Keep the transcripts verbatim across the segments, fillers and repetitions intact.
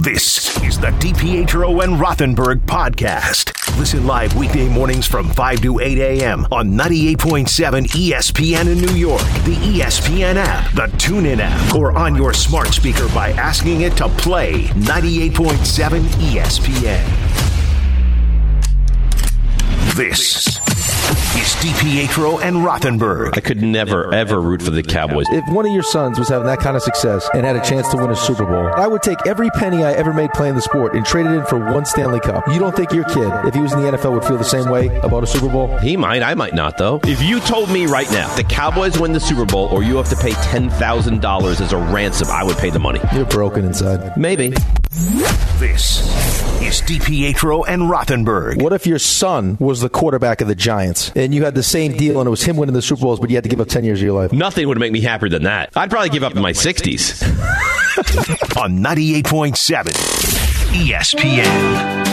This is the DiPietro and Rothenberg podcast. Listen live weekday mornings from five to eight a.m. on ninety-eight point seven E S P N in New York, the E S P N app, the TuneIn app, or on your smart speaker by asking it to play ninety-eight point seven E S P N. This is DiPietro and Rothenberg. I could never, ever root for the Cowboys. If one of your sons was having that kind of success and had a chance to win a Super Bowl, I would take every penny I ever made playing the sport and trade it in for one Stanley Cup. You don't think your kid, if he was in the N F L, would feel the same way about a Super Bowl? He might. I might not, though. If you told me right now the Cowboys win the Super Bowl or you have to pay ten thousand dollars as a ransom, I would pay the money. You're broken inside. Maybe. This is DiPietro and Rothenberg. What if your son was the quarterback of the Giants and you had the same deal and it was him winning the Super Bowls, but you had to give up ten years of your life? Nothing would make me happier than that. I'd probably give up in my sixties. On ninety-eight point seven E S P N.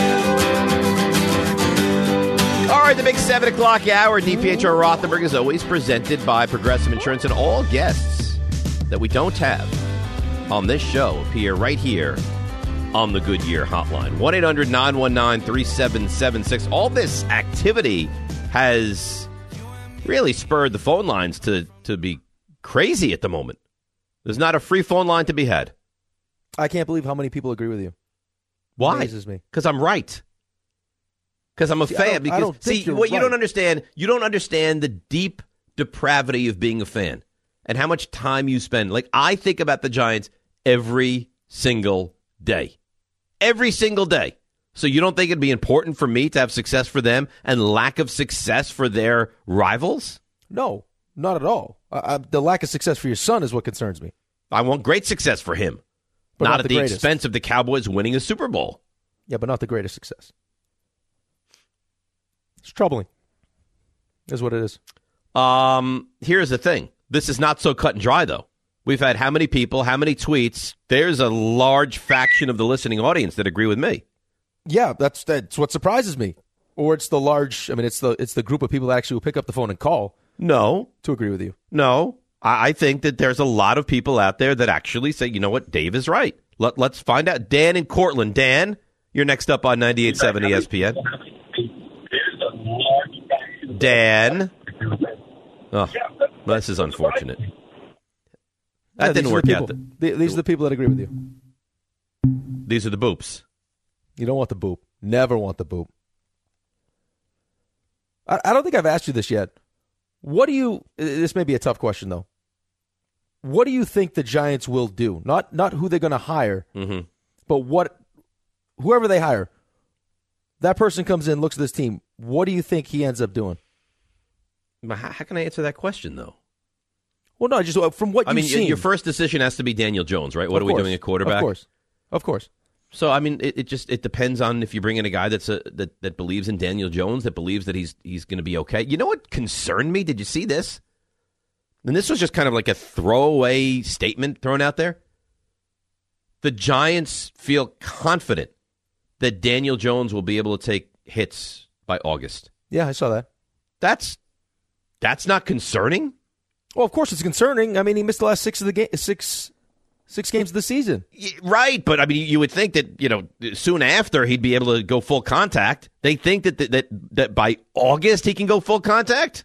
All right, the big seven o'clock hour. DiPietro Rothenberg is always presented by Progressive Insurance, and all guests that we don't have on this show appear right here on the Goodyear hotline. one eight hundred nine one nine three seven seven six. All this activity has really spurred the phone lines to, to be crazy at the moment. There's not a free phone line to be had. I can't believe how many people agree with you. Why? Amazes me. Because I'm right. Because I'm a see, fan. I don't, because I don't see, think what right. you don't understand, you don't understand the deep depravity of being a fan and how much time you spend. Like, I think about the Giants every single day. Every single day. So you don't think it'd be important for me to have success for them and lack of success for their rivals? No, not at all. Uh, uh, the lack of success for your son is what concerns me. I want great success for him. But not, not at the the greatest. expense of the Cowboys winning a Super Bowl. Yeah, but not the greatest success. It's troubling. Is what it is. Um, here's the thing. This is not so cut and dry, though. We've had how many people, how many tweets? There's a large faction of the listening audience that agree with me. Yeah, that's that's what surprises me. Or it's the large, I mean, it's the it's the group of people that actually will pick up the phone and call. No. To agree with you. No. I, I think that there's a lot of people out there that actually say, you know what, Dave is right. Let, let's find out. Dan in Cortland. Dan, you're next up on ninety-eight point seven E S P N. Dan. Oh, this is unfortunate. That Yeah, didn't work the out. the, these are the people that agree with you. These are the boops. You don't want the boop. Never want the boop. I, I don't think I've asked you this yet. What do you, this may be a tough question, though. What do you think the Giants will do? Not not who they're going to hire, Mm-hmm. but what, whoever they hire, that person comes in, looks at this team. What do you think he ends up doing? How, how can I answer that question, though? Well, no, just from what I you've mean, seen. your first decision has to be Daniel Jones, right? What Of are we course. doing at quarterback? Of course. Of course. So, I mean, it, it just it depends on if you bring in a guy that's a, that that believes in Daniel Jones, that believes that he's he's going to be okay. You know what concerned me? Did you see this? And this was just kind of like a throwaway statement thrown out there. The Giants feel confident that Daniel Jones will be able to take hits by August. Yeah, I saw that. That's that's not concerning. Well, of course it's concerning. I mean, he missed the last six of the game, six six games of the season. Right, but I mean, you would think that, you know, soon after he'd be able to go full contact. They think that that that by August he can go full contact.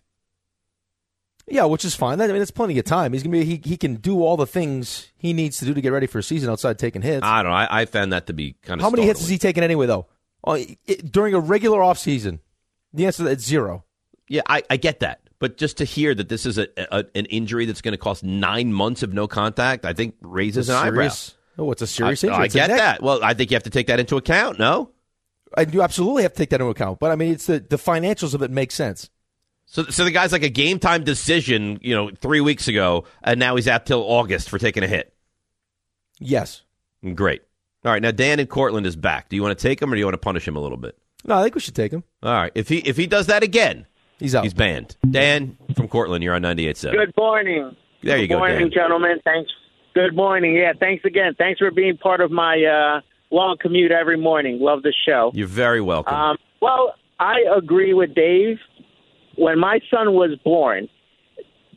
Yeah, which is fine. I mean, it's plenty of time. He's gonna be he he can do all the things he needs to do to get ready for a season outside taking hits. I don't know. I, I found that to be kind of. How many startling. hits has he taken anyway, though? Uh, it, during a regular offseason, the answer is zero. Yeah, I, I get that. But just to hear that this is a, a an injury that's going to cost nine months of no contact, I think raises an eyebrow. Oh, it's a serious I, injury. I It's a get neck- that. Well, I think you have to take that into account, no? I do absolutely have to take that into account. But, I mean, it's the, the financials of it make sense. So so the guy's like a game-time decision, you know, three weeks ago, and now he's out till August for taking a hit. Yes. Great. All right, now Dan in Cortland is back. Do you want to take him or do you want to punish him a little bit? No, I think we should take him. All right. If he if he does that again, he's out. He's banned. Dan from Cortland, you're on ninety-eight point seven. Good morning. There you Good go, morning, Dan. gentlemen. Thanks. Good morning. Yeah, thanks again. Thanks for being part of my uh, long commute every morning. Love the show. You're very welcome. Um, well, I agree with Dave. When my son was born,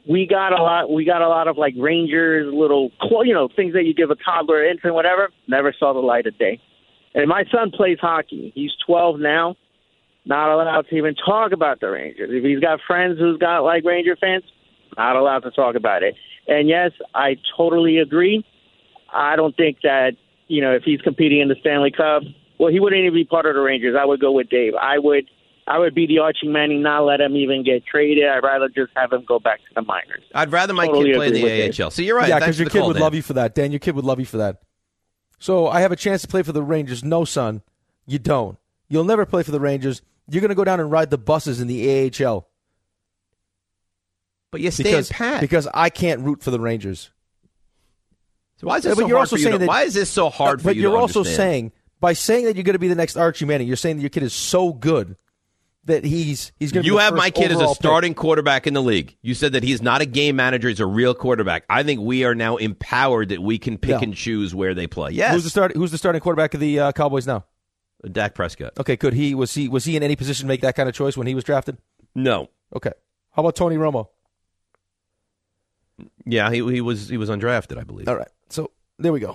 we got a lot. We got a lot of like Rangers little, you know, things that you give a toddler, infant, whatever. Never saw the light of day. And my son plays hockey. He's twelve now. Not allowed to even talk about the Rangers. If he's got friends who's got like Ranger fans, not allowed to talk about it. And yes, I totally agree. I don't think that, you know, if he's competing in the Stanley Cup, well, he wouldn't even be part of the Rangers. I would go with Dave. I would I would be the Archie Manning, not let him even get traded. I'd rather just have him go back to the minors. I'd rather my totally kid play in the A H L. So you're right. Yeah, because your kid call, would Dan. love you for that. Dan, your kid would love you for that. So I have a chance to play for the Rangers. No, son, you don't. You'll never play for the Rangers. You're going to go down and ride the buses in the A H L. But you stay because, pat. Because I can't root for the Rangers. So why is this so hard for you to, Why is this so hard for you to But you're also understand? saying, by saying that you're going to be the next Archie Manning, you're saying that your kid is so good that he's he's going to be You the have first my kid as a overall starting pick. quarterback in the league. You said that he's not a game manager, he's a real quarterback. I think we are now empowered that we can pick Yeah. and choose where they play. Yes. Who's the start, Who's the starting quarterback of the uh, Cowboys now? Dak Prescott. Okay, could he was he was he in any position to make that kind of choice when he was drafted? No. Okay. How about Tony Romo? Yeah, he he was he was undrafted, I believe. All right. So there we go.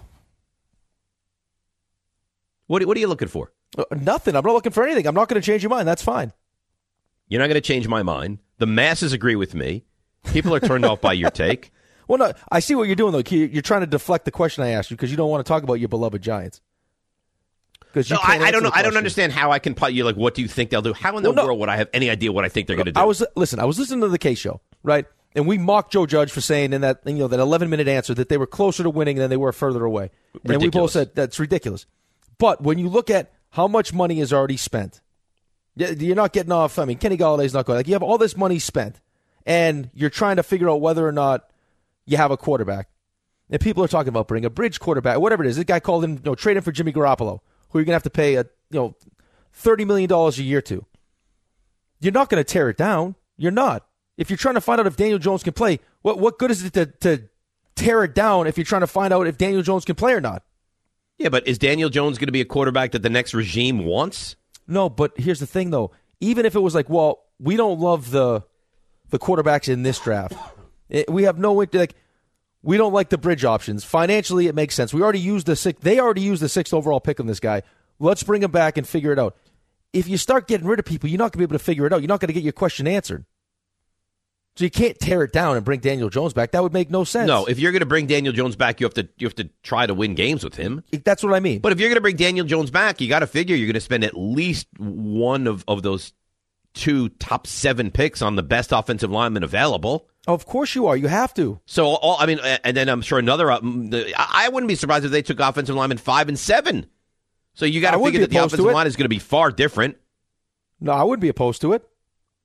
What what are you looking for? Uh, nothing. I'm not looking for anything. I'm not going to change your mind. That's fine. You're not going to change my mind. The masses agree with me. People are turned off by your take. Well, no, I see what you're doing though. You're trying to deflect the question I asked you because you don't want to talk about your beloved Giants. Because no, I, I don't know. I don't understand how I can put you like. What do you think they'll do? How in the well, no. world would I have any idea what I think they're going to do? I was listen. I was listening to the K show, right? And we mocked Joe Judge for saying in that you know that eleven minute answer that they were closer to winning than they were further away. Ridiculous. And we both said that's ridiculous. But when you look at how much money is already spent, you're not getting off. I mean, Kenny Galladay's not going. Like you have all this money spent, and you're trying to figure out whether or not you have a quarterback. And people are talking about bringing a bridge quarterback, whatever it is. This guy called him, you know, trade him for Jimmy Garoppolo, who you're going to have to pay a you know thirty million dollars a year to. You're not going to tear it down. You're not. If you're trying to find out if Daniel Jones can play, what what good is it to, to tear it down if you're trying to find out if Daniel Jones can play or not? Yeah, but is Daniel Jones going to be a quarterback that the next regime wants? No, but here's the thing, though. Even if it was like, well, we don't love the the quarterbacks in this draft. It, we have no like, we don't like the bridge options. Financially, it makes sense. We already used the six. They already used the sixth overall pick on this guy. Let's bring him back and figure it out. If you start getting rid of people, you're not going to be able to figure it out. You're not going to get your question answered. So you can't tear it down and bring Daniel Jones back. That would make no sense. No, if you're going to bring Daniel Jones back, you have to you have to try to win games with him. That's what I mean. But if you're going to bring Daniel Jones back, you got to figure you're going to spend at least one of, of those two top seven picks on the best offensive lineman available. Of course you are. You have to. So, all, I mean, and then I'm sure another. Uh, the, I wouldn't be surprised if they took offensive linemen five and seven. So you got to figure that the offensive line is going to be far different. No, I wouldn't be opposed to it.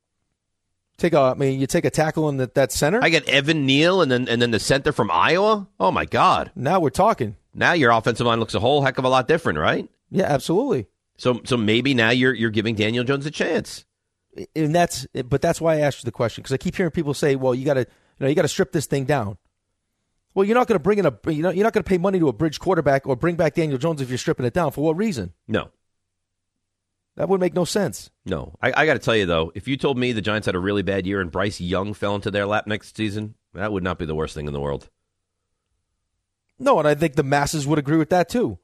Take a, I mean, you take a tackle in the, that center. I get Evan Neal and then and then the center from Iowa. Oh my God! Now we're talking. Now your offensive line looks a whole heck of a lot different, right? Yeah, absolutely. So so maybe now you're you're giving Daniel Jones a chance. And that's, but that's why I asked you the question because I keep hearing people say, "Well, you got to, you know, you got to strip this thing down." Well, you're not going to bring in a, you know, you're not going to pay money to a bridge quarterback or bring back Daniel Jones if you're stripping it down. For what reason? No. That would make no sense. No. I, I got to tell you, though, if you told me the Giants had a really bad year and Bryce Young fell into their lap next season, that would not be the worst thing in the world. No, and I think the masses would agree with that, too.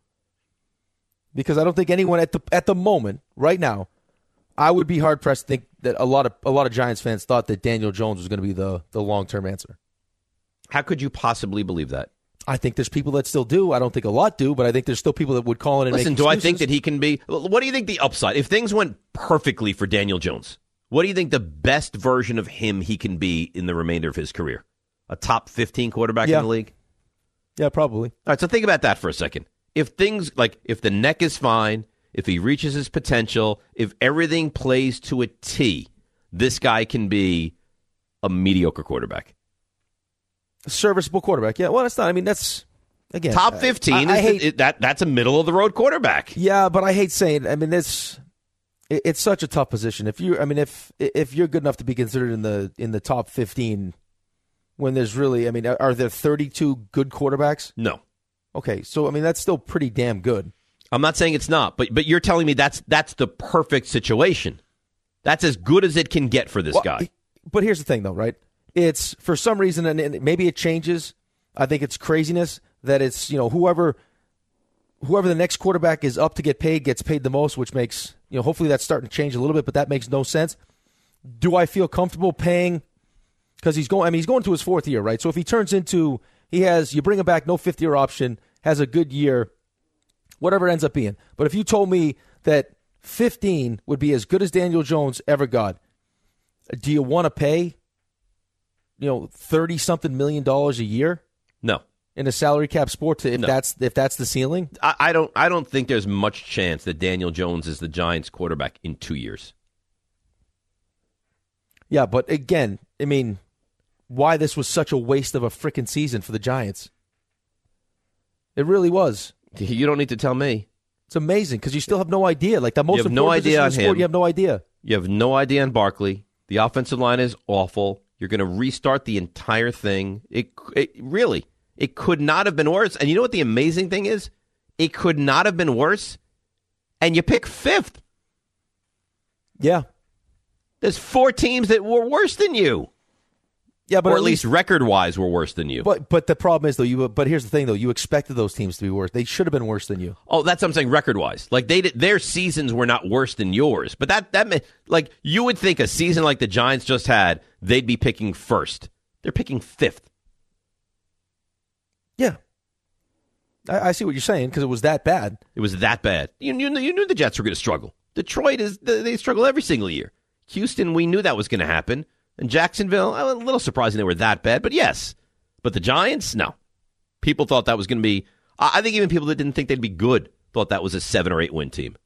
Because I don't think anyone at the at the moment, right now, I would be hard-pressed to think that a lot of a lot of Giants fans thought that Daniel Jones was going to be the, the long-term answer. How could you possibly believe that? I think there's people that still do. I don't think a lot do, but I think there's still people that would call in and Listen, make do excuses. I think that he can be... What do you think the upside... If things went perfectly for Daniel Jones, what do you think the best version of him he can be in the remainder of his career? A top fifteen quarterback yeah. in the league? Yeah, probably. All right, so think about that for a second. If things... Like, if the neck is fine, if he reaches his potential, if everything plays to a T, this guy can be a mediocre quarterback. Serviceable quarterback. Yeah, well, that's not... I mean, that's... Again, top fifteen, I, I is hate, the, it, that that's a middle-of-the-road quarterback. Yeah, but I hate saying, I mean, it's it, it's such a tough position. If you, I mean, if if you're good enough to be considered in the in the top fifteen, when there's really, I mean, are there thirty-two good quarterbacks? No. Okay, so, I mean, that's still pretty damn good. I'm not saying it's not, but but you're telling me that's that's the perfect situation. That's as good as it can get for this well, guy. But here's the thing, though, right? it's for some reason, and maybe it changes. I think it's craziness that it's, you know, whoever whoever the next quarterback is up to get paid gets paid the most, which makes, you know, hopefully that's starting to change a little bit, but that makes no sense. Do I feel comfortable paying? Because he's going, I mean, he's going to his fourth year, right? So if he turns into, he has, you bring him back, no fifth year option, has a good year, whatever it ends up being. But if you told me that fifteen would be as good as Daniel Jones ever got, do you want to pay, you know, thirty something million dollars a year? No. In a salary cap sport, to, if no. that's if that's the ceiling? I, I don't. I don't think there's much chance that Daniel Jones is the Giants' quarterback in two years. Yeah, but again, I mean, why this was such a waste of a freaking season for the Giants? It really was. You don't need to tell me. It's amazing because you still have no idea. Like the most you have important no idea on position in sport, him. you have no idea. You have no idea on Barkley. The offensive line is awful. You're going to restart the entire thing. It, it really, it could not have been worse. And you know what the amazing thing is? It could not have been worse. And you pick fifth. Yeah. There's four teams that were worse than you. Yeah, but or at, at least, least record-wise were worse than you. But but the problem is, though, you. But here's the thing, though. You expected those teams to be worse. They should have been worse than you. Oh, that's what I'm saying, record-wise. Like, they did, their seasons were not worse than yours. But that, that meant, like, you would think a season like the Giants just had, they'd be picking first. They're picking fifth. Yeah. I, I see what you're saying, because it was that bad. It was that bad. You, you, you knew the Jets were going to struggle. Detroit, is they struggle every single year. Houston, we knew that was going to happen. And Jacksonville, a little surprising they were that bad, but yes. But the Giants, no. People thought that was going to be, I think even people that didn't think they'd be good thought that was a seven or eight win team.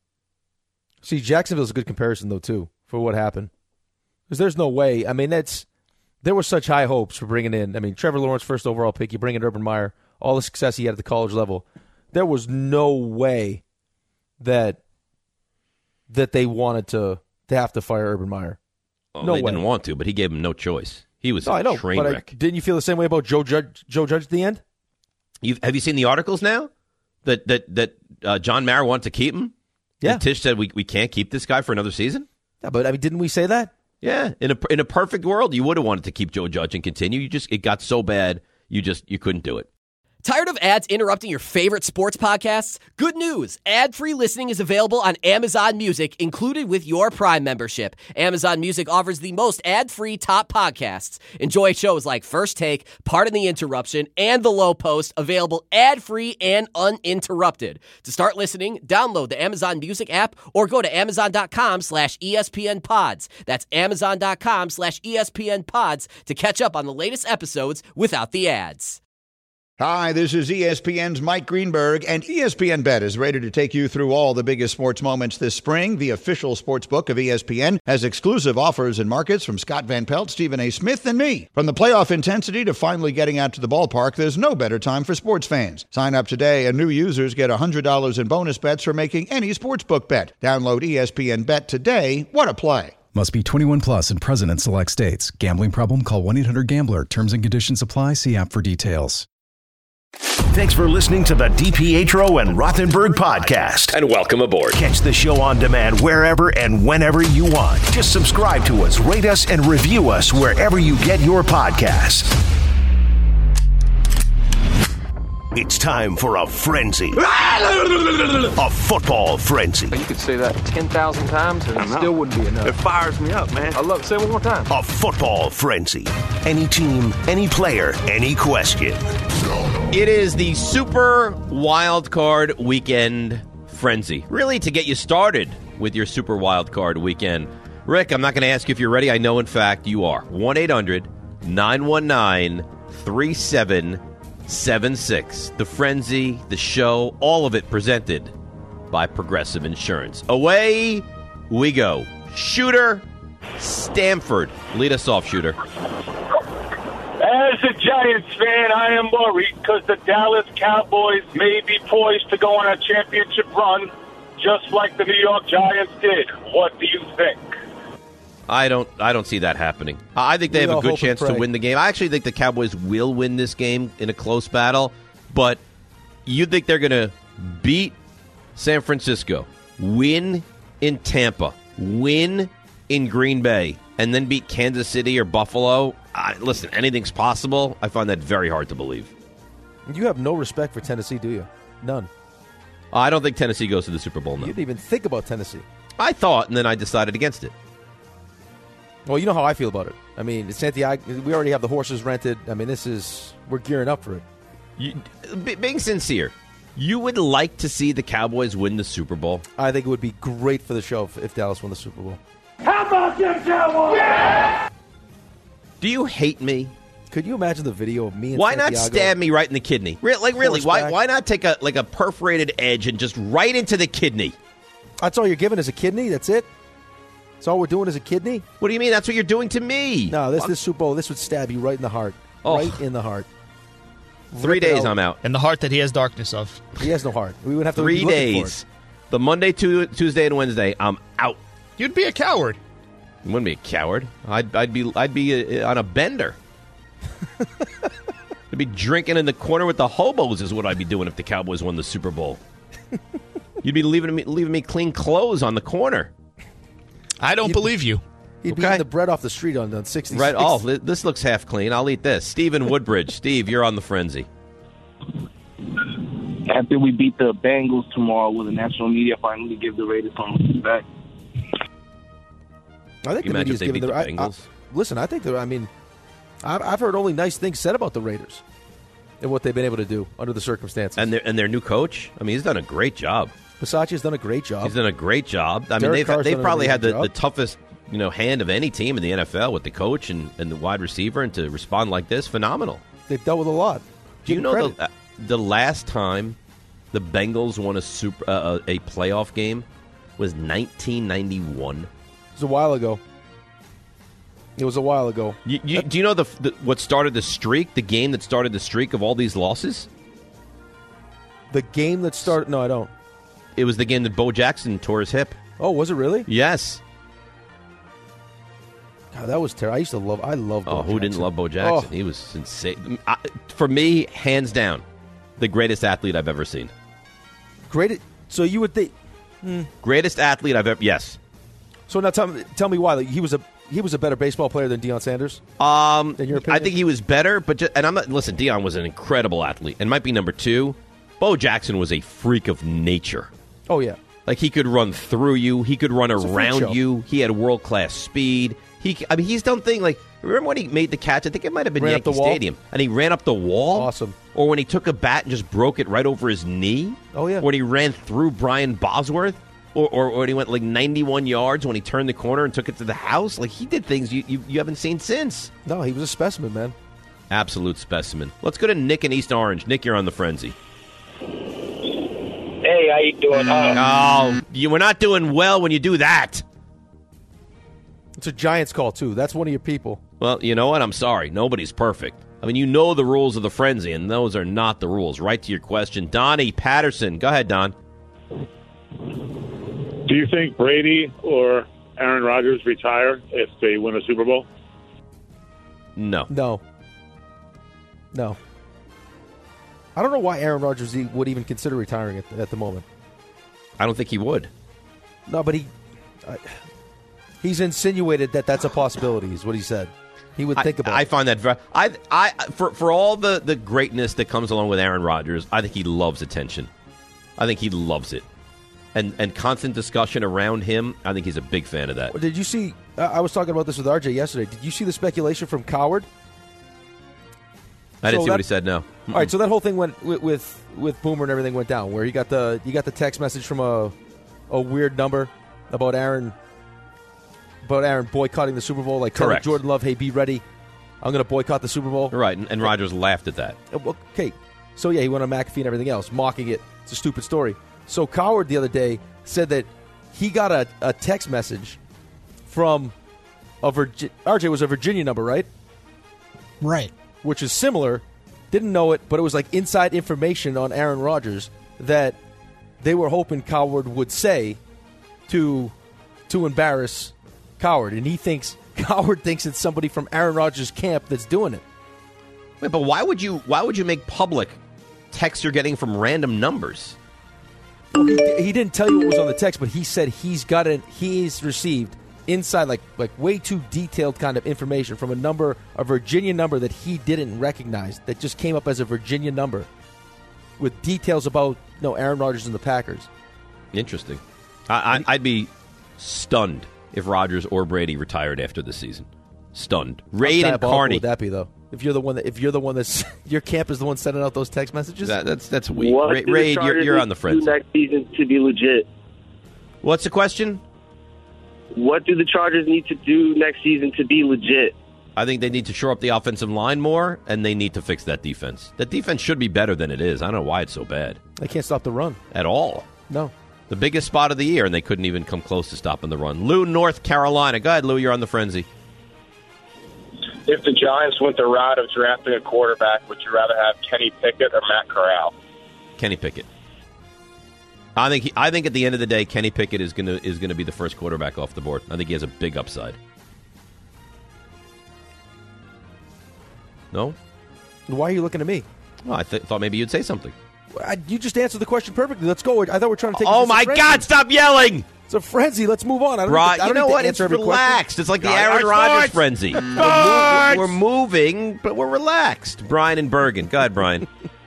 See, Jacksonville's a good comparison, though, too, for what happened. Because there's no way, I mean, that's, there were such high hopes for bringing in, I mean, Trevor Lawrence, first overall pick, you bring in Urban Meyer, all the success he had at the college level. There was no way that that they wanted to, to have to fire Urban Meyer. Well, no they way. didn't want to, but he gave him no choice. He was no, a I know, train but wreck. I, didn't you feel the same way about Joe Judge? Joe Judge at the end? You've, have you seen the articles now that that that uh, John Mara wanted to keep him? Yeah. And Tisch said we we can't keep this guy for another season. Yeah, but I mean, didn't we say that? Yeah, in a in a perfect world, you would have wanted to keep Joe Judge and continue. You just it got so bad, you just you couldn't do it. Tired of ads interrupting your favorite sports podcasts? Good news. Ad-free listening is available on Amazon Music, included with your Prime membership. Amazon Music offers the most ad-free top podcasts. Enjoy shows like First Take, Pardon the Interruption, and The Low Post, available ad-free and uninterrupted. To start listening, download the Amazon Music app or go to amazon.com slash ESPN pods. That's amazon.com slash ESPN pods to catch up on the latest episodes without the ads. Hi, this is E S P N's Mike Greenberg, and E S P N Bet is ready to take you through all the biggest sports moments this spring. The official sports book of E S P N has exclusive offers and markets from Scott Van Pelt, Stephen A. Smith, and me. From the playoff intensity to finally getting out to the ballpark, there's no better time for sports fans. Sign up today, and new users get one hundred dollars in bonus bets for making any sportsbook bet. Download E S P N Bet today. What a play. Must be twenty-one plus and present in select states. Gambling problem? Call one eight hundred gambler. Terms and conditions apply. See app for details. Thanks for listening to the DiPietro and Rothenberg podcast. And welcome aboard. Catch the show on demand wherever and whenever you want. Just subscribe to us, rate us, and review us wherever you get your podcasts. It's time for a frenzy. A football frenzy. You could say that ten thousand times and it still wouldn't be enough. It fires me up, man. I love it. Say it one more time. A football frenzy. Any team, any player, any question. It is the Super Wild Card Weekend frenzy. Really, to get you started with your Super Wild Card Weekend. Rick, I'm not going to ask you if you're ready. I know, in fact, you are. one eight hundred nine one nine three seven seven six. The frenzy, the show, all of it presented by Progressive Insurance. Away we go. Shooter Stanford. Lead us off, Shooter. As a Giants fan, I am worried because the Dallas Cowboys may be poised to go on a championship run, just like the New York Giants did. What do you think? I don't I don't see that happening. I think they We have a all good hope and chance to pray. win the game. I actually think the Cowboys will win this game in a close battle, but you think they're going to beat San Francisco, win in Tampa, win in Green Bay, and then beat Kansas City or Buffalo? I, listen, anything's possible. I find that very hard to believe. You have no respect for Tennessee, do you? None. I don't think Tennessee goes to the Super Bowl, no. You didn't even think about Tennessee. I thought, and then I decided against it. Well, you know how I feel about it. I mean, Santiago, we already have the horses rented. I mean, this is, we're gearing up for it. You, being sincere, you would like to see the Cowboys win the Super Bowl? I think it would be great for the show if, if Dallas won the Super Bowl. How about them Cowboys? Yeah! Do you hate me? Could you imagine the video of me and Why Santiago? not stab me right in the kidney? Re- like, really, why Horseback. why not take a like a perforated edge and just right into the kidney? That's all you're giving is a kidney? That's it? That's all we're doing is a kidney? What do you mean? That's what you're doing to me. No, this, this Super Bowl, this would stab you right in the heart. Oh. Right in the heart. Three Rip it days, out. I'm out. And the heart that he has darkness of. He has no heart. We would have to Three be looking for days. it. The Monday, tu- Tuesday, and Wednesday, I'm out. You'd be a coward. You wouldn't be a coward. I'd, I'd be I'd be uh, on a bender. I'd be drinking in the corner with the hobos is what I'd be doing if the Cowboys won the Super Bowl. You'd be leaving me leaving me clean clothes on the corner. I don't You'd- believe you. He'd be Okay. eating the bread off the street on, on sixty-six. Right. Oh, li- this looks half clean. I'll eat this. Stephen Woodbridge. Steve, you're on the frenzy. After we beat the Bengals tomorrow, will the national media finally give the Raiders some respect? I think You the imagine media's if they giving beat the, the I- I- Bengals? listen, I think they're. I mean, I've, I've heard only nice things said about the Raiders and what they've been able to do under the circumstances. And their and their new coach. I mean, he's done a great job. Versace's done a great job. He's done a great job. I mean, Derek they've Carr's they've done a probably really had the, good the job. toughest you know hand of any team in the N F L with the coach and, and the wide receiver, and to respond like this, phenomenal. They've dealt with a lot. Do you Give know them the uh, the last time the Bengals won a super uh, a playoff game was nineteen ninety-one? It was a while ago. It was a while ago. You, you, do you know the, the what started the streak? The game that started the streak of all these losses? The game that started. No, I don't. It was the game that Bo Jackson tore his hip. Oh, was it really? Yes. God, that was terrible. I used to love. I love. Bo Oh, who didn't Jackson. love Bo Jackson? Oh. He was insane. I, for me, hands down, the greatest athlete I've ever seen. Great. So you would think. Greatest athlete I've ever. Yes. So now tell me, tell me why like, he was a he was a better baseball player than Deion Sanders. Um, In your I opinion? think he was better, but just, and I'm not. Listen, Deion was an incredible athlete and might be number two. Bo Jackson was a freak of nature. Oh yeah. Like he could run through you, he could run a freak around show. you. He had world class speed. He, I mean, he's done things like remember when he made the catch? I think it might have been Ran up Yankee the wall? Stadium, and he ran up the wall. Awesome. Or when he took a bat and just broke it right over his knee. Oh, yeah. When he ran through Brian Bosworth, or, or, or when he went like ninety-one yards when he turned the corner and took it to the house. Like he did things you, you, you haven't seen since. No, he was a specimen, man. Absolute specimen. Let's go to Nick in East Orange. Nick, you're on the frenzy. Hey, how you doing? Uh, Oh, you were not doing well when you do that. It's a Giants call too. That's one of your people. Well, you know what? I'm sorry. Nobody's perfect. I mean, you know the rules of the frenzy, and those are not the rules. Right to your question. Donnie Patterson. Go ahead, Don. Do you think Brady or Aaron Rodgers retire if they win a Super Bowl? No. No. No. I don't know why Aaron Rodgers e- would even consider retiring at, at the moment. I don't think he would. No, but he uh, he's insinuated that that's a possibility. Is what he said. He would think I, about. I it. find that very, I, I, for for all the, the greatness that comes along with Aaron Rodgers, I think he loves attention. I think he loves it, and and constant discussion around him. I think he's a big fan of that. Did you see? Uh, I was talking about this with R J yesterday. Did you see the speculation from Coward? I didn't So see what that- he said. No. All right, so that whole thing went with, with with Boomer and everything went down. Where you got the you got the text message from a a weird number about Aaron about Aaron boycotting the Super Bowl. Like telling Correct. Jordan Love, "Hey, be ready. I'm going to boycott the Super Bowl." Right, and, and Rodgers laughed at that. Okay, so yeah, he went on McAfee and everything else, mocking it. It's a stupid story. So Coward the other day said that he got a, a text message from a Virgi- R J was a Virginia number, right? Right. Which is similar. Didn't know it, but it was like inside information on Aaron Rodgers that they were hoping Coward would say to to embarrass Coward, and he thinks Coward thinks it's somebody from Aaron Rodgers' camp that's doing it. Wait, but why would you why would you make public texts you're getting from random numbers? Well, he, he didn't tell you what was on the text, but he said he's got an he's received inside, like like way too detailed kind of information from a number, a Virginia number that he didn't recognize, that just came up as a Virginia number with details about you know, Aaron Rodgers and the Packers. Interesting. I, I, I'd be stunned if Rodgers or Brady retired after the season. Stunned. Raid and Carney. Would that be though? If you're the one that, if you're the one that's your camp is the one sending out those text messages, that, that's that's weak. What Ra- do the Raid, you're, Chargers you're need on the to do frenzy. next season to be legit? What's the question? What do the Chargers need to do next season to be legit? I think they need to shore up the offensive line more, and they need to fix that defense. That defense should be better than it is. I don't know why it's so bad. They can't stop the run at all. No. The biggest spot of the year, and they couldn't even come close to stopping the run. Lou, North Carolina. Go ahead, Lou. You're on the frenzy. If the Giants went the route of drafting a quarterback, would you rather have Kenny Pickett or Matt Corral? Kenny Pickett. I think. He, I think at the end of the day, Kenny Pickett is gonna is gonna be the first quarterback off the board. I think he has a big upside. No. Why are you looking at me? Well, I th- thought maybe you'd say something. I, you just answered the question perfectly. Let's go. I thought we were trying to take. Oh my God! Stop yelling! It's a frenzy. Let's move on. I don't right, need to, I you don't know need what? to It's answer every relaxed. question. It's like the God, Aaron our Rodgers sports. frenzy. We're, mo- we're moving, but we're relaxed. Brian and Bergen. Go ahead, Brian.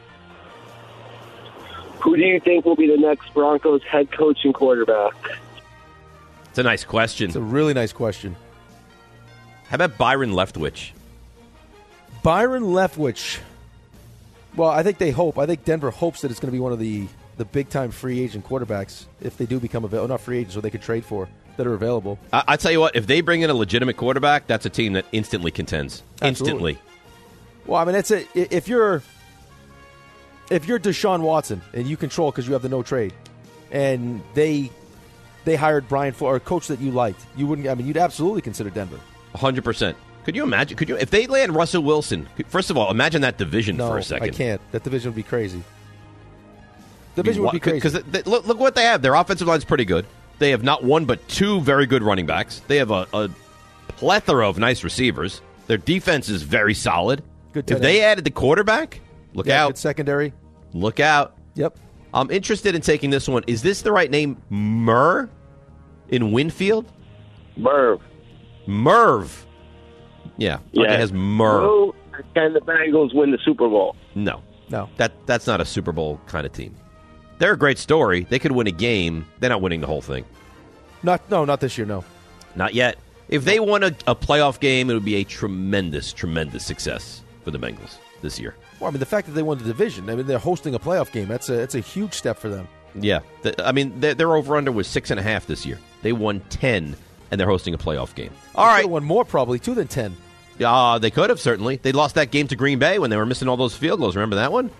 Who do you think will be the next Broncos head coach and quarterback? It's a nice question. It's a really nice question. How about Byron Leftwich? Byron Leftwich. Well, I think they hope. I think Denver hopes that it's going to be one of the, the big-time free agent quarterbacks if they do become available. Not free agents, so they could trade for that are available. I, I tell you what, if they bring in a legitimate quarterback, that's a team that instantly contends. Absolutely. Instantly. Well, I mean, that's it. If you're if you're Deshaun Watson and you control because you have the no trade, and they they hired Brian Flores, or a coach that you liked, you wouldn't. I mean, you'd absolutely consider Denver. A hundred percent. Could you imagine? Could you if they land Russell Wilson? First of all, imagine that division no, for a second. I can't. That division would be crazy. Division would be crazy. Because look, look what they have. Their offensive line's pretty good. They have not one but two very good running backs. They have a, a plethora of nice receivers. Their defense is very solid. Good. If they added the quarterback, look yeah, out. Good secondary. Look out. Yep. I'm interested in taking this one. Is this the right name? Murr in Winfield? Merv. Merv. Yeah. Yeah. Okay, has Merv. Who can the Bengals win the Super Bowl? No. No. That That's not a Super Bowl kind of team. They're a great story. They could win a game. They're not winning the whole thing. Not no, not this year, no. Not yet. If they won a, a playoff game, it would be a tremendous, tremendous success for the Bengals this year. Well, I mean, the fact that they won the division, I mean, they're hosting a playoff game. That's a that's a huge step for them. Yeah. The, I mean, their, their over-under was six and a half this year. They won ten, and they're hosting a playoff game. All they right. won more probably, too, than ten. Uh, they could have, certainly. They lost that game to Green Bay when they were missing all those field goals. Remember that one?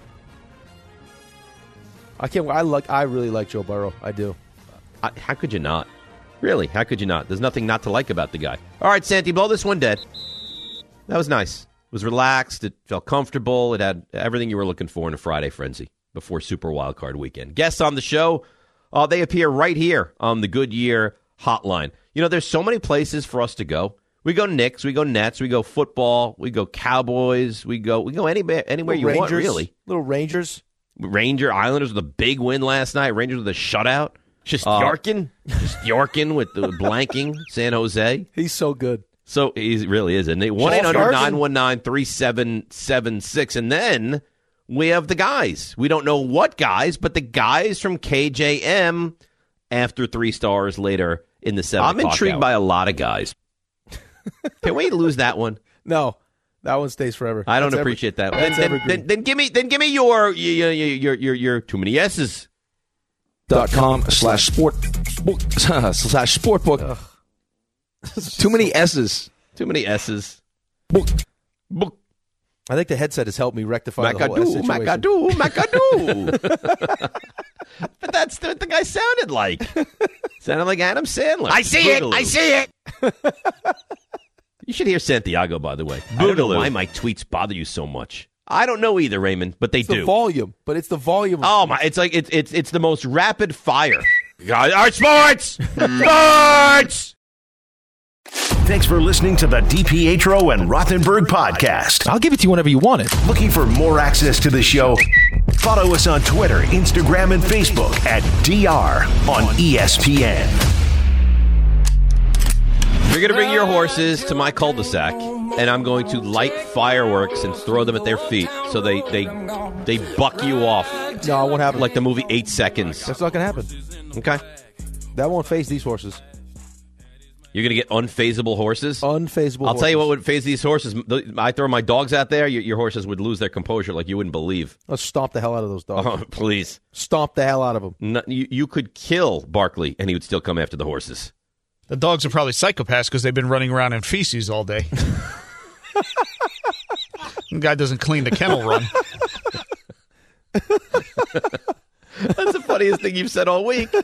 I can't. I like. I really like Joe Burrow. I do. I, how could you not? Really? How could you not? There's nothing not to like about the guy. All right, Santi, blow this one dead. That was nice. It was relaxed. It felt comfortable. It had everything you were looking for in a Friday frenzy before Super Wildcard Weekend. Guests on the show, uh, they appear right here on the Goodyear Hotline. You know, there's so many places for us to go. We go Knicks, we go Nets, we go football, we go Cowboys, we go we go anywhere anywhere you Rangers, want, really. Little Rangers. Ranger Islanders with a big win last night. Rangers with a shutout. Just uh, Yarkin. Just Yarkin with the blanking San Jose. He's so good. So he really is, isn't he? one eight hundred nine one nine three seven seven six. And then we have the guys. We don't know what guys, but the guys from K J M after three stars later in the seven I'm intrigued hour. by a lot of guys. Can we lose that one? No. That one stays forever. I don't That's appreciate every, that. Then, then, then, then give me, then give me your, your, your, your, your, your too many S's. Dot com slash sport slash sportbook. Too many S's. Too many S's. Book. Book. I think the headset has helped me rectify the whole S situation. Macadoo, Macadoo, Macadoo. But that's what the guy sounded like. Sounded like Adam Sandler. I see Boogaloo. it. I see it. You should hear Santiago, by the way. I don't know why my tweets bother you so much. I don't know either, Raymond, but they it's do. The volume, but it's the volume. Oh my! It's like it's it's it's the most rapid fire. All right, sports, sports. Thanks for listening to the DiPietro and Rothenberg podcast. I'll give it to you whenever you want it. Looking for more access to the show? Follow us on Twitter, Instagram, and Facebook at D R on E S P N. You're going to bring your horses to my cul-de-sac, and I'm going to light fireworks and throw them at their feet so they they they buck you off. No, it won't happen. Like the movie Eight Seconds. That's not going to happen. Okay. That won't phase these horses. You're going to get unfazable horses? Unfazable I'll horses. tell you what would phase these horses. I throw my dogs out there, your, your horses would lose their composure like you wouldn't believe. I'll stomp the hell out of those dogs. Oh, please. Stomp the hell out of them. No, you, you could kill Barkley, and he would still come after the horses. The dogs are probably psychopaths because they've been running around in feces all day. The guy doesn't clean the kennel run. That's the funniest thing you've said all week.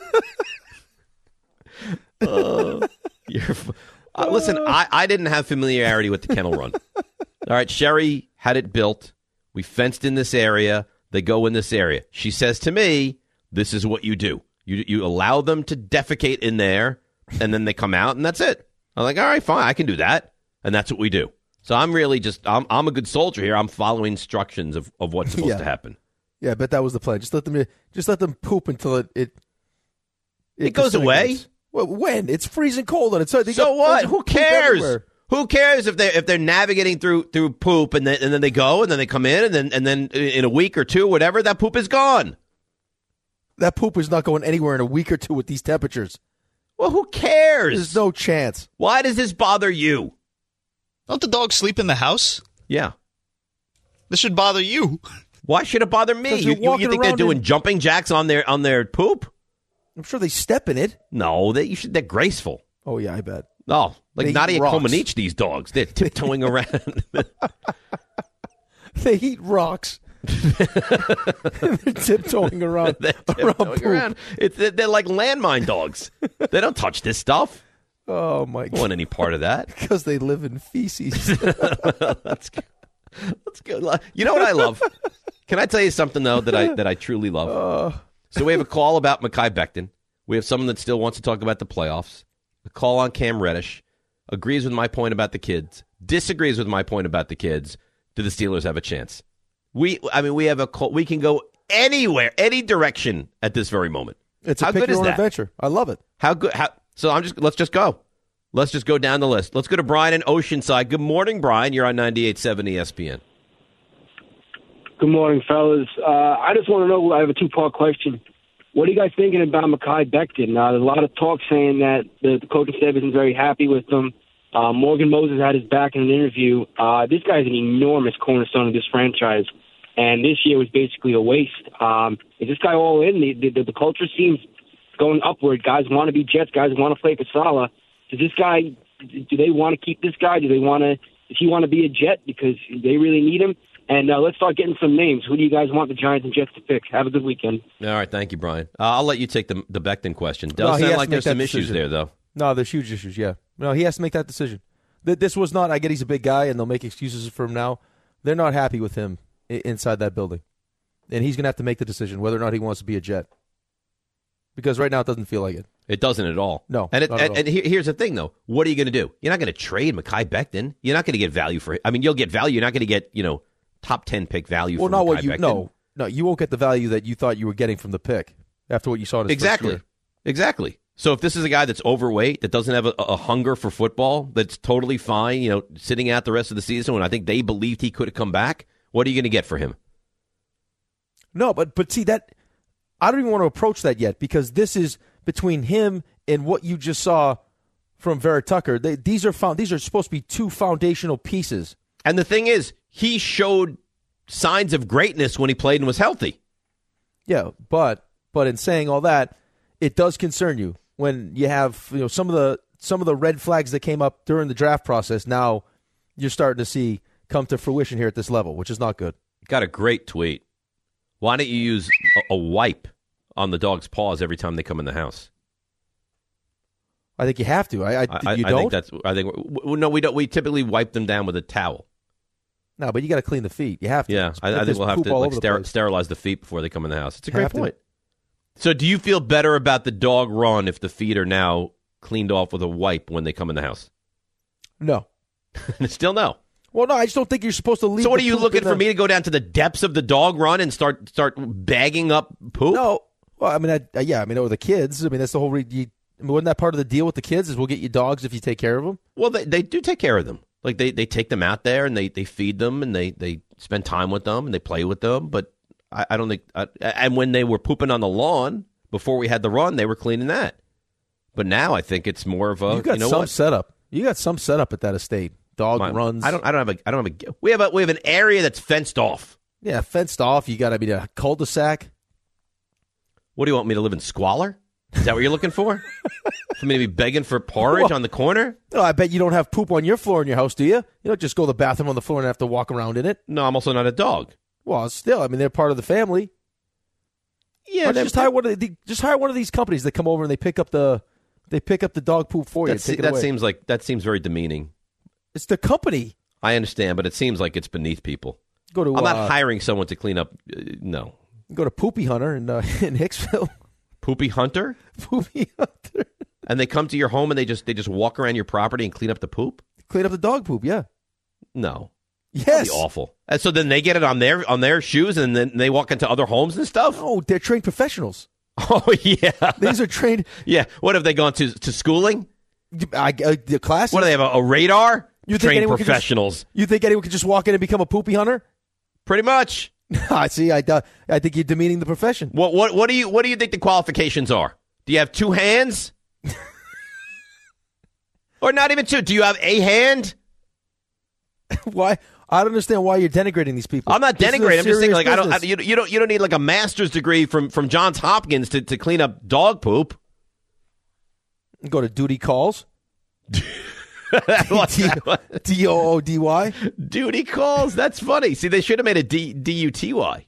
Uh, you're, uh, listen, I, I didn't have familiarity with the kennel run. All right, Sherry had it built. We fenced in this area. They go in this area. She says to me, this is what you do. You you allow them to defecate in there, and then they come out, and that's it. I'm like, all right, fine, I can do that. And that's what we do. So I'm really just, I'm I'm a good soldier here. I'm following instructions of, of what's supposed Yeah. to happen. Yeah, I bet that was the plan. Just let them just let them poop until it it, It goes away. disintegrates. Well, when? It's freezing cold and it's they So got what? frozen Who poop cares? everywhere. Who cares if they if they're navigating through through poop and then and then they go and then they come in and then and then in a week or two, whatever, that poop is gone. That poop is not going anywhere in a week or two with these temperatures. Well, who cares? There's no chance. Why does this bother you? Don't the dogs sleep in the house? Yeah. This should bother you. Why should it bother me? 'Cause You, you're you, you walking think they're around doing in- jumping jacks on their on their poop? I'm sure they step in it. No, they you should they're graceful. Oh yeah, I bet. No, like They eat Nadia rocks. Comaneci, these dogs. They're tiptoeing around. They eat rocks. They're tiptoeing around. They're around tiptoeing poop. around. It's, they're, they're like landmine dogs. They don't touch this stuff. Oh my I don't want god! any part of that. Because they live in feces. That's good. That's good. You know what I love? Can I tell you something though that I that I truly love? Uh, So we have a call about Mekhi Becton. We have someone that still wants to talk about the playoffs. A call on Cam Reddish. Agrees with my point about the kids. Disagrees with my point about the kids. Do the Steelers have a chance? We, I mean, we have a call. We can go anywhere, any direction at this very moment. It's a How pick good your is own that? adventure. I love it. How good? How, so I'm just. Let's just go. Let's just go down the list. Let's go to Brian in Oceanside. Good morning, Brian. You're on ninety-eight point seven E S P N. Good morning, fellas. Uh, I just want to know, I have a two-part question. What are you guys thinking about Mekhi Becton? Uh, there's a lot of talk saying that the, the coaching staff isn't very happy with him. Uh, Morgan Moses had his back in an interview. Uh, this guy's an enormous cornerstone of this franchise, and this year was basically a waste. Um, is this guy all in? The, the, the culture seems going upward. Guys want to be Jets. Guys want to play for Salah. Does this guy, do they want to keep this guy? Do they want to, does he want to be a Jet because they really need him? And uh, let's start getting some names. Who do you guys want the Giants and Jets to pick? Have a good weekend. All right, thank you, Brian. Uh, I'll let you take the the Becton question. No, Does he has sound to like make there's that some issues decision. there, though. No, there's huge issues, yeah. No, he has to make that decision. Th- This was not, I get he's a big guy, and they'll make excuses for him now. They're not happy with him i- inside that building. And he's going to have to make the decision whether or not he wants to be a Jet. Because right now it doesn't feel like it. It doesn't at all. No, And, it, not at and, all. and here- here's the thing, though. What are you going to do? You're not going to trade Mekhi Becton. You're not going to get value for it. I mean, you'll get value. You're not going to get, you know, top ten pick value Well, for not Mekhi what you, Becton. no, no, you won't get the value that you thought you were getting from the pick after what you saw in his first Exactly. year. Exactly. So if this is a guy that's overweight, that doesn't have a, a hunger for football, that's totally fine, you know, sitting out the rest of the season when I think they believed he could have come back, what are you going to get for him? No, but but see that I don't even want to approach that yet because this is between him and what you just saw from Vera Tucker. They, these are found. These are supposed to be two foundational pieces. And the thing is, he showed signs of greatness when he played and was healthy. Yeah, but but in saying all that, it does concern you when you have you know some of the some of the red flags that came up during the draft process. Now you're starting to see come to fruition here at this level, which is not good. Got a great tweet. Why don't you use a, a wipe on the dog's paws every time they come in the house? I think you have to. I, I, I, you I don't. think that's. I think w- no, we don't. We typically wipe them down with a towel. No, but you got to clean the feet. You have to. Yeah, I, I think There's we'll have poop to all like over the ster- place. sterilize the feet before they come in the house. It's a great Have to. point. So, do you feel better about the dog run if the feet are now cleaned off with a wipe when they come in the house? No. Still no. Well, no, I just don't think you're supposed to leave. So, what the are you poop looking in for the- me to go down to the depths of the dog run and start start bagging up poop? No. Well, I mean, I, uh, yeah, I mean, or the kids. I mean, that's the whole. Re- you, I mean, wasn't that part of the deal with the kids is we'll get you dogs if you take care of them? Well, they, they do take care of them. Like, they, they take them out there and they, they feed them and they, they spend time with them and they play with them. But I, I don't think I, – and when they were pooping on the lawn before we had the run, they were cleaning that. But now I think it's more of a – You got you know some what? setup. You got some setup at that estate. Dog My, runs. I don't I don't have a I don't have a – we have a we have an area that's fenced off. Yeah, fenced off. You got to be a cul-de-sac. What do you want me to live in squalor? Is that what you're looking for? For me to be begging for porridge Well, on the corner? No, I bet you don't have poop on your floor in your house, do you? You don't just go to the bathroom on the floor and have to walk around in it. No, I'm also not a dog. Well, still, I mean, they're part of the family. Yeah, just hire one of the, just hire one of these companies that come over and they pick up the they pick up the dog poop for you. That's, and take it that away. seems like that seems very demeaning. It's the company. I understand, but it seems like it's beneath people. Go to. I'm not uh, hiring someone to clean up. Uh, no. Go to Poopy Hunter in uh, in Hicksville. Poopy Hunter. Poopy Hunter. And they come to your home and they just they just walk around your property and clean up the poop. Clean up the dog poop. Yeah. No. Yes. That'd be awful. And so then they get it on their on their shoes and then they walk into other homes and stuff. Oh, they're trained professionals. Oh yeah. These are trained. Yeah. What have they gone to to schooling? I, uh, the classes. What do they have? A, a radar? You think trained anyone could professionals. Just, you think anyone could just walk in and become a poopy hunter? Pretty much. I see. I uh, I think you're demeaning the profession. What what what do you what do you think the qualifications are? Do you have two hands? Or not even two? Do you have a hand? Why? I don't understand why you're denigrating these people. I'm not This is a denigrating. I'm just saying, serious like, I don't. I, business. you, you don't. You don't need like a master's degree from, from Johns Hopkins to, to clean up dog poop. Go to duty calls. What's that one? D O O D Y. Duty calls. That's funny. See, they should have made a D D U T Y.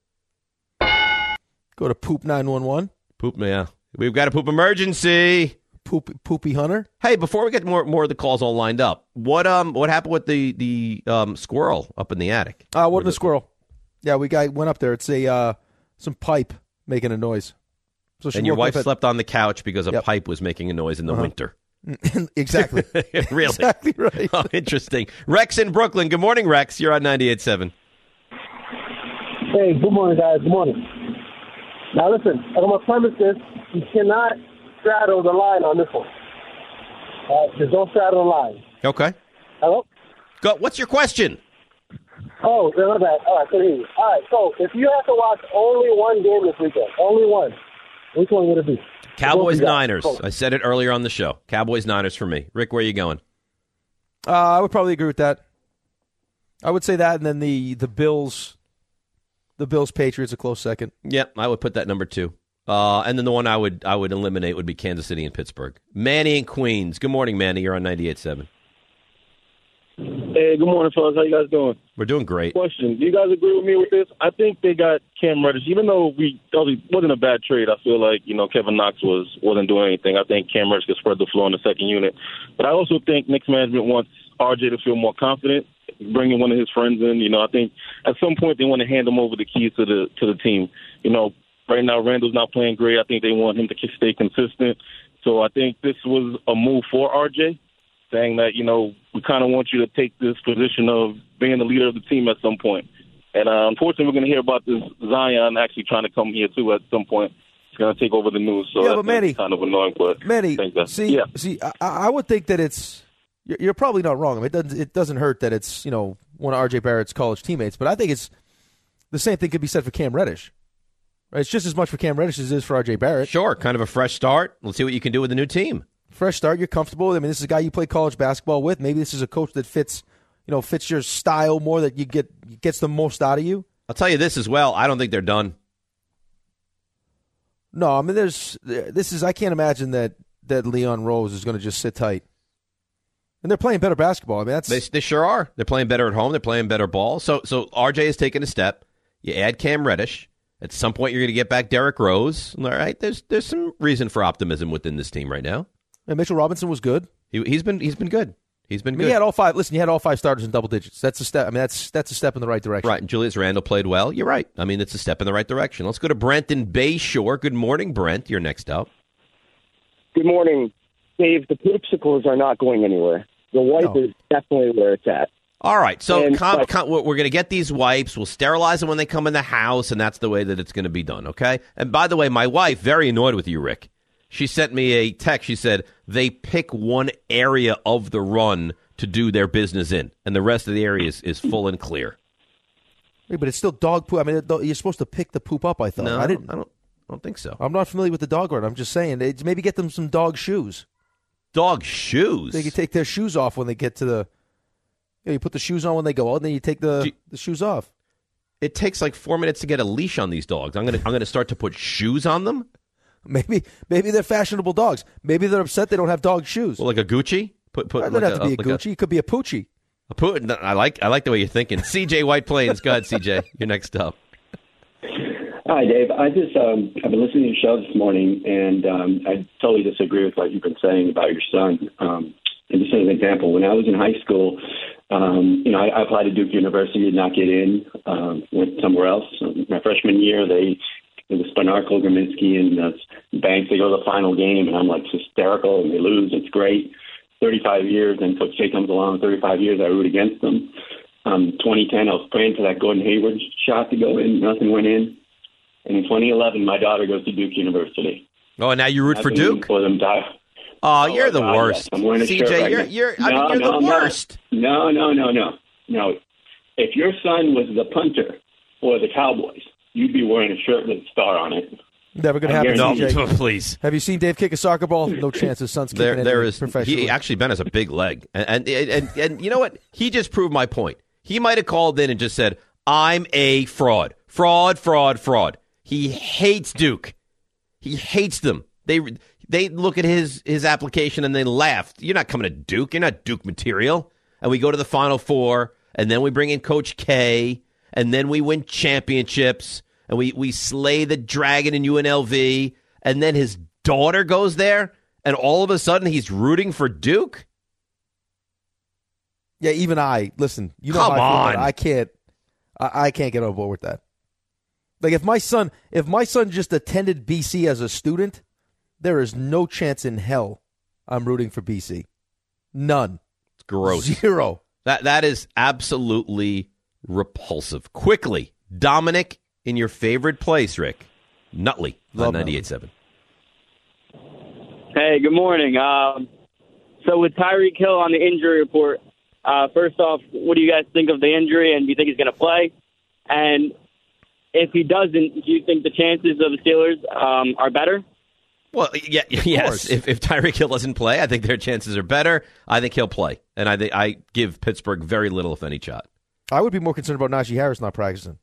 Go to poop nine one one. Poop. Yeah, we've got a poop emergency. Poop poopy hunter. Hey, before we get more more of the calls all lined up, what um what happened with the the um squirrel up in the attic? Uh, what the squirrel? Yeah, we got went up there. It's a uh, some pipe making a noise. So she And your woke wife up at- slept on the couch because a Yep. pipe was making a noise in the Uh-huh. winter. Exactly. Really? Exactly right. Oh, interesting. Rex in Brooklyn. Good morning, Rex. You're on ninety-eight point seven. Hey, good morning, guys. Good morning. Now, listen, I'm going to premise this. You cannot straddle the line on this one. Uh, just don't straddle the line. Okay. Hello? Go. What's your question? Oh, no, no, bad. All right, so here. All right, so if you have to watch only one game this weekend, only one, which one would it be? Cowboys Both of you guys. Niners. Go. I said it earlier on the show. Cowboys Niners for me. Rick, where are you going? Uh, I would probably agree with that. I would say that, and then the the Bills, the Bills Patriots a close second. Yep, I would put that number two. Uh, and then the one I would I would eliminate would be Kansas City and Pittsburgh. Manny and Queens. Good morning, Manny. You're on ninety-eight point seven. Hey, good morning, fellas. How you guys doing? We're doing great. Question: do you guys agree with me with this? I think they got Cam Reddish, even though we it wasn't a bad trade. I feel like you know Kevin Knox was wasn't doing anything. I think Cam Reddish could spread the floor in the second unit, but I also think Knicks management wants R J to feel more confident, bringing one of his friends in. You know, I think at some point they want to hand him over the keys to the to the team. You know, right now Randall's not playing great. I think they want him to stay consistent. So I think this was a move for R J, saying that, you know, we kind of want you to take this position of being the leader of the team at some point. And uh, unfortunately, we're going to hear about this Zion actually trying to come here, too, at some point. It's going to take over the news. So Yeah, that's but Manny- kind of annoying. But Manny, I think that's, see, yeah. see, I, I would think that it's you're, you're probably not wrong. I mean, it doesn't it doesn't hurt that it's you know one of R J Barrett's college teammates, but I think it's the same thing could be said for Cam Reddish. Right? It's just as much for Cam Reddish as it is for R J Barrett. Sure, kind of a fresh start. Let's see what you can do with the new team. Fresh start, you're comfortable. I mean, this is a guy you play college basketball with. Maybe this is a coach that fits, you know, fits your style more, that you get gets the most out of you. I'll tell you this as well. I don't think they're done. No, I mean, there's this is I can't imagine that that Leon Rose is going to just sit tight. And they're playing better basketball. I mean, that's They, they sure are. They're playing better at home. They're playing better ball. So so R J has taken a step. You add Cam Reddish. At some point, you're going to get back Derrick Rose. All right, there's there's some reason for optimism within this team right now. and Mitchell Robinson was good. He, he's been he's been good. He's been I mean, good. he had all five. Listen, you had all five starters in double digits. That's a step. I mean, that's that's a step in the right direction. Right, and Julius Randle played well. You're right. I mean, it's a step in the right direction. Let's go to Brent in Bayshore. Good morning, Brent. You're next up. Good morning, Dave. The poopsicles are not going anywhere. The wipe No. is definitely where it's at. All right, so And, com, like- com, we're going to get these wipes. We'll sterilize them when they come in the house, and that's the way that it's going to be done, okay? And by the way, my wife, very annoyed with you, Rick, She sent me a text. She said they pick one area of the run to do their business in, and the rest of the area is, is full and clear. Wait, but it's still dog poop. I mean, you're supposed to pick the poop up, I thought. No, I didn't. I don't, I don't think so. I'm not familiar with the dog run. I'm just saying, it's, maybe get them some dog shoes. Dog shoes? They can take their shoes off when they get to the... You know, you put the shoes on when they go out, and then you take the, you, the shoes off. It takes like four minutes to get a leash on these dogs. I'm gonna I'm gonna start to put shoes on them. Maybe maybe they're fashionable dogs. Maybe they're upset they don't have dog shoes. Well, like a Gucci. Put put. It doesn't like have to be a, like Gucci. A, it could be a Poochie. A poo- I like I like the way you're thinking. C J White Plains. Go ahead, C J. You're next up. Hi, Dave. I just um, I've been listening to your show this morning, and um, I totally disagree with what you've been saying about your son. Um, and just as an example, when I was in high school, um, you know, I, I applied to Duke University, did not get in, um, went somewhere else. My freshman year, they it was Spanarkel, Graminsky, and uh, Banks. They go to the final game, and I'm like hysterical, and they lose. It's great. thirty-five years, and Coach K comes along. thirty-five years, I root against them. Um, twenty ten, I was praying for that Gordon Hayward shot to go in. Nothing went in. And in twenty eleven, my daughter goes to Duke University. Oh, and now you root I've for Duke? For them die. Oh, you're the God, worst. yes. I'm wearing a C shirt J, right you're, now. you're, I no, mean, you're no, the I'm worst. Not. No, no, no, no. No. If your son was the punter for the Cowboys, you'd be wearing a shirt with a star on it. Never going to I happen, guarantee C J. No, please. Have you seen Dave kick a soccer ball? No chance his son's kicking There, there anything is. professionally. He actually, Ben has a big leg, and and, and and you know what? He just proved my point. He might have called in and just said, "I'm a fraud, fraud, fraud, fraud." He hates Duke. He hates them. They they look at his his application and they laugh. You're not coming to Duke. You're not Duke material. And we go to the Final Four, and then we bring in Coach K, and then we win championships, and we we slay the dragon in U N L V, and then his daughter goes there, and all of a sudden he's rooting for Duke. Yeah, even I listen. You know Come how I feel about on. it. I can't. I, I can't get on board with that. Like if my son, if my son just attended B C as a student, there is no chance in hell I'm rooting for B C. None. It's gross. Zero. That that is absolutely repulsive. Quickly, Dominic in your favorite place, Rick Nutley on ninety-eight point seven. Hey, good morning. Um, so with Tyreek Hill on the injury report, uh, first off, what do you guys think of the injury, and do you think he's going to play? And if he doesn't, do you think the chances of the Steelers um, are better? Well, yeah, yes. If, if Tyreek Hill doesn't play, I think their chances are better. I think he'll play, and I think I give Pittsburgh very little, if any, shot. I would be more concerned about Najee Harris not practicing.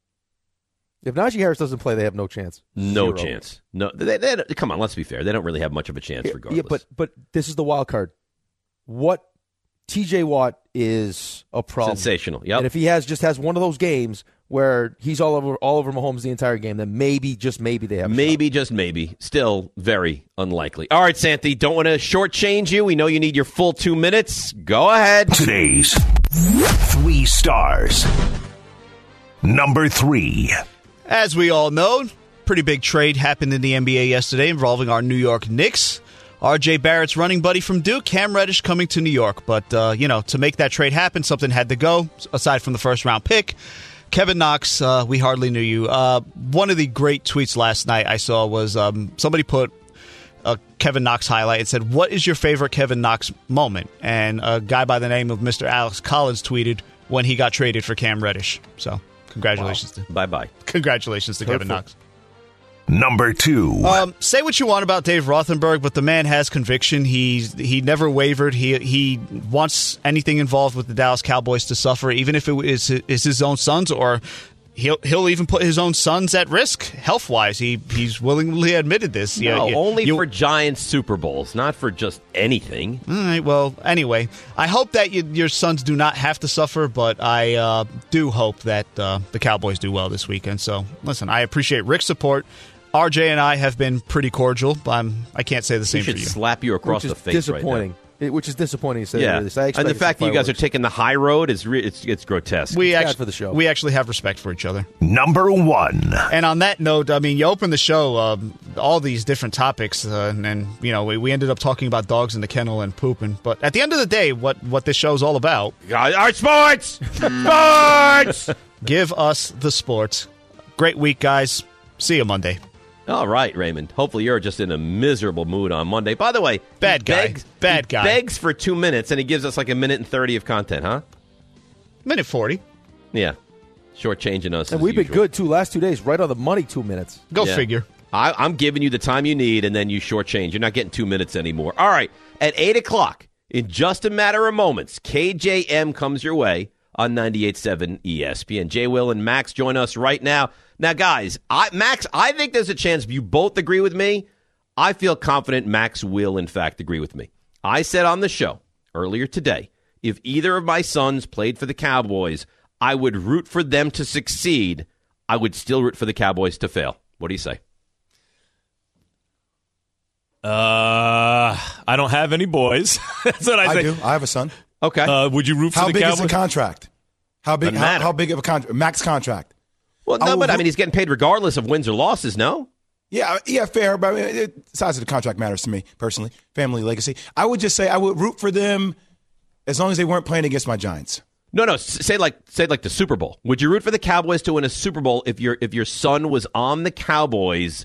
If Najee Harris doesn't play, they have no chance. No Zero. chance. No, they, they, come on, let's be fair. They don't really have much of a chance, Yeah, regardless. Yeah, but but this is the wild card. What T J Watt is a problem. Sensational. Yep. And if he has just has one of those games where he's all over all over Mahomes the entire game, then maybe just maybe they have a Maybe, just maybe. Still very unlikely. All right, Santi, don't want to shortchange you. We know you need your full two minutes. Go ahead. Today's three stars. Number three. As we all know, pretty big trade happened in the N B A yesterday involving our New York Knicks. R J Barrett's running buddy from Duke, Cam Reddish, coming to New York. But, uh, you know, to make that trade happen, something had to go, aside from the first-round pick. Kevin Knox, uh, we hardly knew you. Uh, one of the great tweets last night I saw was um, somebody put a Kevin Knox highlight and said, "What is your favorite Kevin Knox moment?" And a guy by the name of Mister Alex Collins tweeted when he got traded for Cam Reddish. So, congratulations. Wow. To, Bye-bye. Congratulations to Hurtful. Kevin Knox. Number two. Um, say what you want about Dave Rothenberg, but the man has conviction. He's he never wavered. He he wants anything involved with the Dallas Cowboys to suffer, even if it is is his own sons, or he'll he'll even put his own sons at risk health wise. He he's willingly admitted this. No, yeah, only you, for Giants Super Bowls, not for just anything. All right. Well, anyway, I hope that you, your sons do not have to suffer, but I uh, do hope that uh, the Cowboys do well this weekend. So, listen, I appreciate Rick's support. R J and I have been pretty cordial. I'm, I can't say the same He should for you. slap you across which the is face right disappointing. now. It, which is disappointing. To say Yeah, the least. I and the expected fact that some you guys are fireworks. taking the high road is re- it's it's grotesque. We It's bad actually for the show. we actually have respect for each other. Number one. And on that note, I mean, you opened the show, um, all these different topics, uh, and, and you know, we, we ended up talking about dogs in the kennel and pooping. But at the end of the day, what what this show's all about? All right, sports, sports. Give us the sports. Great week, guys. See you Monday. All right, Raymond. Hopefully you're just in a miserable mood on Monday. By the way, bad guy. Begs, bad guy. Begs for two minutes, and he gives us like a minute and thirty of content, huh? Minute forty. Yeah. Shortchanging us. And as we've been usual. good, too. Last two days, right on the money, two minutes. Go Yeah. figure. I, I'm giving you the time you need, and then you shortchange. You're not getting two minutes anymore. All right. At eight o'clock, in just a matter of moments, K J M comes your way on ninety-eight point seven E S P N. Jay, Will, and Max join us right now. Now, guys, I, Max, I think there's a chance if you both agree with me, I feel confident Max will, in fact, agree with me. I said on the show earlier today, if either of my sons played for the Cowboys, I would root for them to succeed. I would still root for the Cowboys to fail. What do you say? Uh, I don't have any boys. That's what I, I say. do. I have a son. Okay. Uh, would you root for how the big Cowboys? is the contract? How big? Doesn't How, matter. how big of a contract? Max contract. Well, no, I will but I root- mean, he's getting paid regardless of wins or losses, no? Yeah, yeah, fair. But I mean, it, the size of the contract matters to me personally. Family legacy. I would just say I would root for them as long as they weren't playing against my Giants. No, no. s- Say like, say like the Super Bowl. Would you root for the Cowboys to win a Super Bowl if your if your son was on the Cowboys?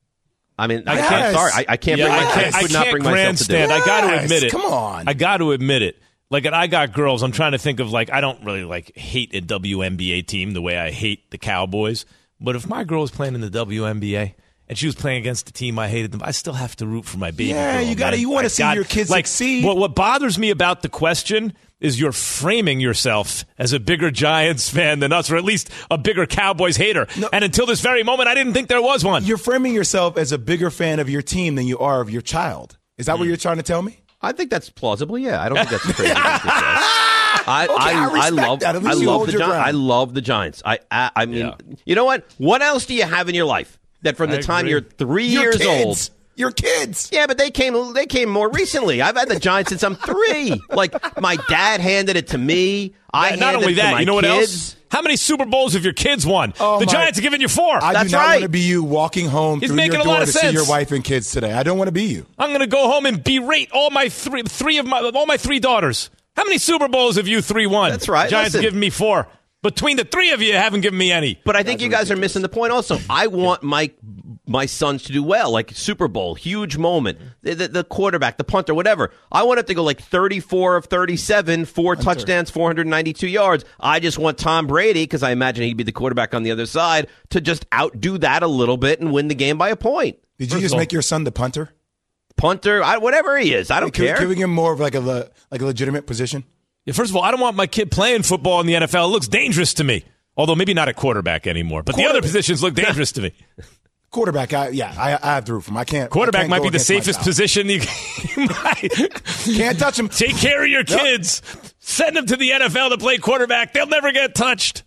I mean, I Yes. can't. Sorry, I, I can't Yeah, bring I myself. can't, I could not can't bring myself to do grandstand. it. I got to Yes, admit it. come on. I got to admit it. Like, and I got girls. I'm trying to think of, like, I don't really, like, hate a W N B A team the way I hate the Cowboys. But if my girl was playing in the W N B A and she was playing against the team I hated them, I still have to root for my baby Yeah, girl. you gotta- man. you wanna I see got- your kids like, succeed. What, what bothers me about the question is you're framing yourself as a bigger Giants fan than us, or at least a bigger Cowboys hater. No. And until this very moment, I didn't think there was one. You're framing yourself as a bigger fan of your team than you are of your child. Is that what you're trying to tell me? I think that's plausible. Yeah, I don't think that's crazy. thing to say. I, Okay, I I, respect love, that. At I least you love hold the your Giants. ground. I love the Giants. I, I, I mean, Yeah. you know what? What else do you have in your life that from the I time agree. you're three Your years kids. old? Your kids. Yeah, but they came. They came more recently. I've had the Giants since I'm three. Like my dad handed it to me. I And not handed only it to that, my you know what kids. else? How many Super Bowls have your kids won? Oh, the my- Giants are giving you four. I That's do not right. want to be you walking home He's through making your a door lot to of see sense. your wife and kids today. I don't want to be you. I'm going to go home and berate all my three, three of my all my three daughters. How many Super Bowls have you three won? That's right. The Giants Listen. have given me four. Between the three of you, haven't given me any. But I think you guys are missing the point. Also, I want my my sons to do well, like Super Bowl, huge moment, the, the, the quarterback, the punter, whatever. I want it to go like thirty-four of thirty-seven, four touchdowns, four hundred ninety-two yards. I just want Tom Brady, because I imagine he'd be the quarterback on the other side, to just outdo that a little bit and win the game by a point. Did you First just of all- make your son the punter? Punter, I, whatever he is, I don't Can, care. can we give him more of like a le- like a legitimate position? Yeah, first of all, I don't want my kid playing football in the N F L. It looks dangerous to me. Although maybe not a quarterback anymore. But the other positions look dangerous to me. Quarterback, I, yeah, I, I have to root for him. I can't. Quarterback I can't might go be the against my safest child. position. You, you might. Can't touch him. Take care of your kids. Send them to the N F L to play quarterback. They'll never get touched.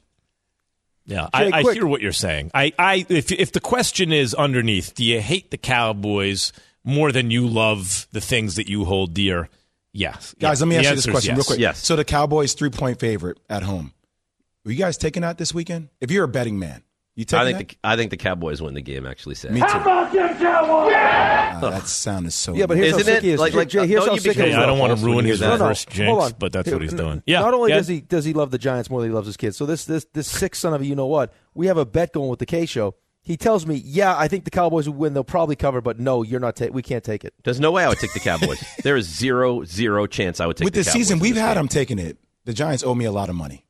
Yeah, I, I hear what you're saying. I, I, if if the question is underneath, do you hate the Cowboys more than you love the things that you hold dear? Yes, Guys, yeah. let me The ask you this answer is question yes. real quick. Yes. So the Cowboys three point favorite at home. Were you guys taking that this weekend? If you're a betting man, you taking I that? think the, I think the Cowboys win the game. Actually, Sam. Me too. About them Cowboys! Uh, that sound is so. Yeah, but here's Isn't how it? sick he is. Like- Jay, like, Jay, here's don't how you sick be he is. I don't want to False when ruin you his hear that. first No, no, hold jinx, on. but that's what he's doing. N- Yeah. Not only yeah. does he does he love the Giants more than he loves his kids. So this this this sick son of a you know what? We have a bet going with the K Show. He tells me, yeah, I think the Cowboys will win. They'll probably cover, but no, you're not. Ta- we can't take it. There's no way I would take the Cowboys. There is zero, zero chance I would take With the the Cowboys season in we've this had, game. I'm taking it. The Giants owe me a lot of money.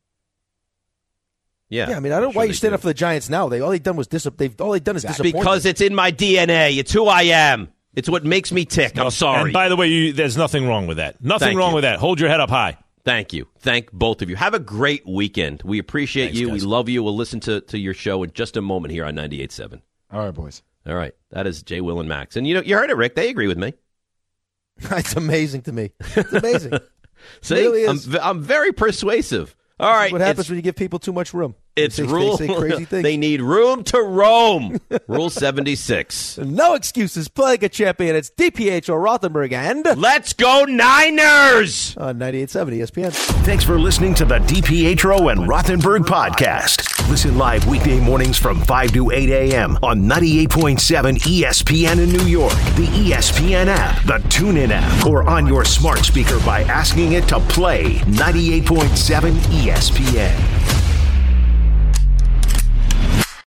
Yeah, Yeah, I mean, I don't know I'm why sure you they stand do. up for the Giants now. They all they done was dis- they've all they done is disappoint. Because it's in my D N A. It's who I am. It's what makes me tick. I'm sorry. And by the way, you, there's nothing wrong with that. Nothing Thank wrong you. with that. Hold your head up high. Thank you. Thank both of you. Have a great weekend. We appreciate Thanks, you. guys. We love you. We'll listen to, to your show in just a moment here on ninety-eight point seven. All right, boys. All right. That is Jay, Will, and Max. And you know, you heard it, Rick. They agree with me. It's amazing to me. It's amazing. See, It really I'm, is. v- I'm very persuasive. All right. What happens it's, when you give people too much room? it's they, rule. They say crazy things. They need room to roam. Rule seventy-six. No excuses. Play like a champion. It's D P H or Rothenberg and Let's go Niners! on ninety-eight point seven E S P N. Thanks for listening to the DiPietro and Rothenberg podcast. Listen live weekday mornings from five to eight a.m. on ninety-eight point seven E S P N in New York, the E S P N app, the TuneIn app, or on your smart speaker by asking it to play ninety-eight point seven E S P N.